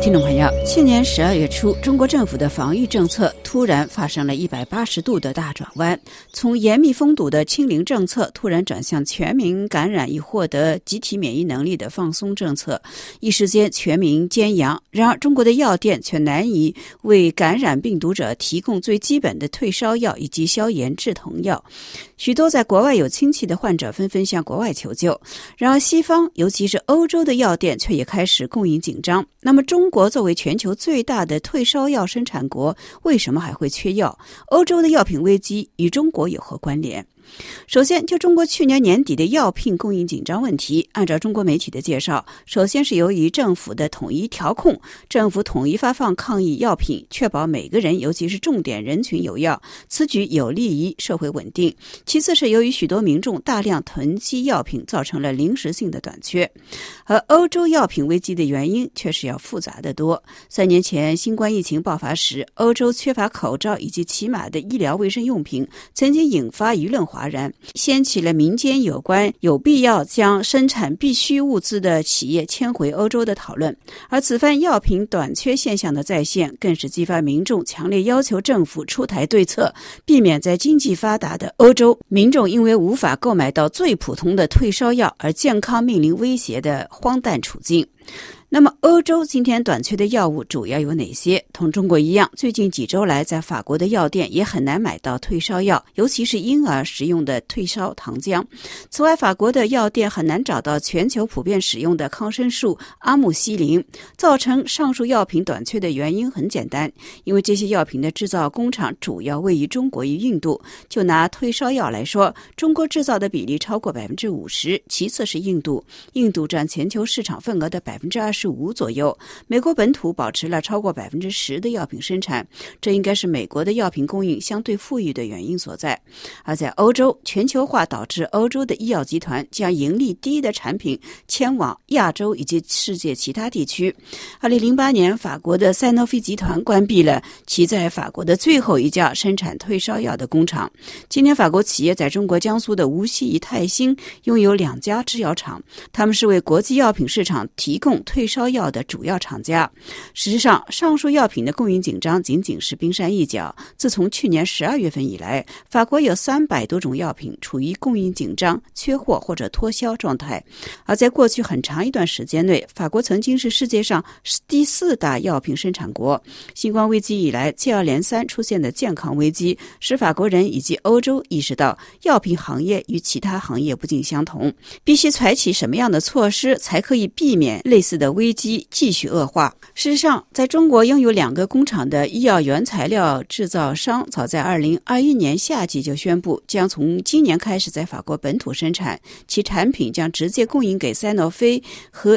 听众朋友，去年12月初，中国政府的防疫政策突然发生了180度的大转弯，从严密封堵的清零政策突然转向全民感染以获得集体免疫能力的放松政策，一时间全民兼阳。然而，中国的药店却难以为感染病毒者提供最基本的退烧药以及消炎止痛药。许多在国外有亲戚的患者纷纷向国外求救。然而，西方尤其是欧洲的药店却也开始供应紧张。那么，中国作为全球最大的退烧药生产国，为什么还会缺药？欧洲的药品危机与中国有何关联？首先，就中国去年年底的药品供应紧张问题，按照中国媒体的介绍，首先是由于政府的统一调控，政府统一发放抗疫药品，确保每个人尤其是重点人群有药，此举有利于社会稳定。其次是由于许多民众大量囤积药品，造成了临时性的短缺。而欧洲药品危机的原因却是要复杂得多。3年前新冠疫情爆发时，欧洲缺乏口罩以及起码的医疗卫生用品，曾经引发舆论哗然，掀起了民间有关有必要将生产必需物资的企业迁回欧洲的讨论。而此番药品短缺现象的再现，更是激发民众强烈要求政府出台对策，避免在经济发达的欧洲民众因为无法购买到最普通的退烧药而健康面临威胁的荒诞处境。那么欧洲今天短缺的药物主要有哪些？同中国一样，最近几周来在法国的药店也很难买到退烧药，尤其是婴儿食用的退烧糖浆。此外，法国的药店很难找到全球普遍使用的抗生素阿木西林。造成上述药品短缺的原因很简单，因为这些药品的制造工厂主要位于中国与印度。就拿退烧药来说，中国制造的比例超过 50%， 其次是印度，印度占全球市场份额的 25% 左右。美国本土保持了超过 10% 的药品生产，这应该是美国的药品供应相对富裕的原因所在。而在欧洲，全球化导致欧洲的医药集团将盈利低的产品迁往亚洲以及世界其他地区。2008年，法国的赛诺菲集团关闭了其在法国的最后一家生产退烧药的工厂。今天，法国企业在中国江苏的无锡与泰兴拥有2家制药厂，他们是为国际药品市场提供退烧药的主要厂家。实际上，上述药品的供应紧张仅仅是冰山一角。自从去年12月份以来，法国有300多种药品处于供应紧张、缺货或者脱销状态。而在过去很长一段时间内，法国曾经是世界上第4大药品生产国。新冠危机以来，接二连三出现的健康危机，使法国人以及欧洲意识到药品行业与其他行业不尽相同，必须采取什么样的措施才可以避免类似的危机继续恶化。事实上，在中国拥有2个工厂的医药原材料制造商，早在2021年夏季就宣布将从今年开始在法国本土生产，其产品将直接供应给赛诺菲和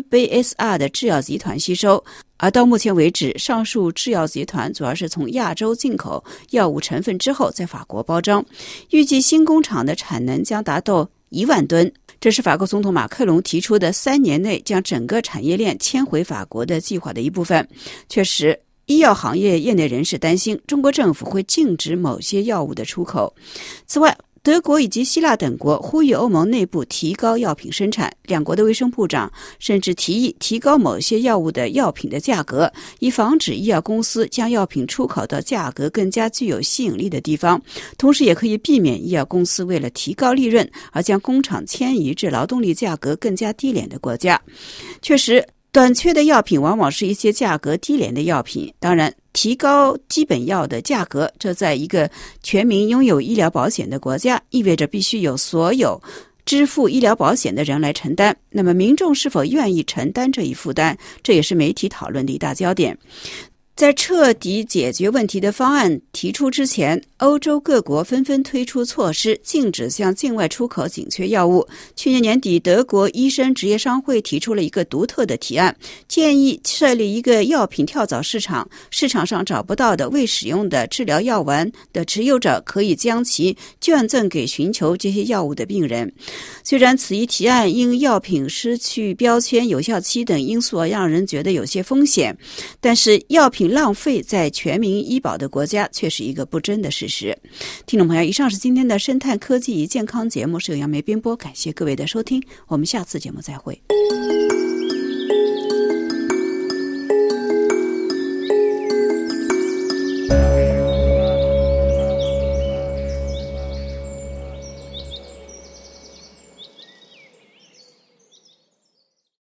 UBSR 的制药集团吸收。而到目前为止，上述制药集团主要是从亚洲进口药物成分之后在法国包装。预计新工厂的产能将达到1万吨。这是法国总统马克龙提出的3年内将整个产业链迁回法国的计划的一部分。确实，医药行业业内人士担心中国政府会禁止某些药物的出口。此外，德国以及希腊等国呼吁欧盟内部提高药品生产，2国的卫生部长甚至提议提高某些药物的药品的价格，以防止医药公司将药品出口到价格更加具有吸引力的地方，同时也可以避免医药公司为了提高利润而将工厂迁移至劳动力价格更加低廉的国家。确实，短缺的药品往往是一些价格低廉的药品，当然提高基本药的价格，这在一个全民拥有医疗保险的国家，意味着必须有所有支付医疗保险的人来承担。那么民众是否愿意承担这一负担，这也是媒体讨论的一大焦点。在彻底解决问题的方案提出之前，欧洲各国纷纷推出措施，禁止向境外出口紧缺药物。去年年底，德国医生职业商会提出了一个独特的提案，建议设立一个药品跳蚤市场，市场上找不到的未使用的治疗药丸的持有者可以将其捐赠给寻求这些药物的病人。虽然此一提案因药品失去标签、有效期等因素而让人觉得有些风险，但是药品浪费在全民医保的国家却是一个不争的事实。听众朋友，以上是今天的生态科技与健康节目，是由杨梅编播，感谢各位的收听，我们下次节目再会。